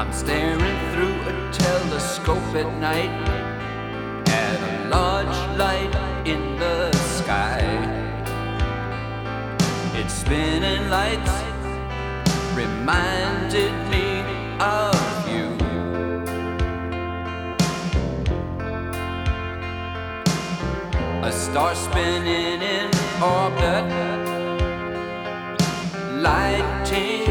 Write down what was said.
I'm staring through a telescope at night at a large light in the sky. Its spinning lights reminded me of you. A star spinning in orbit, lighting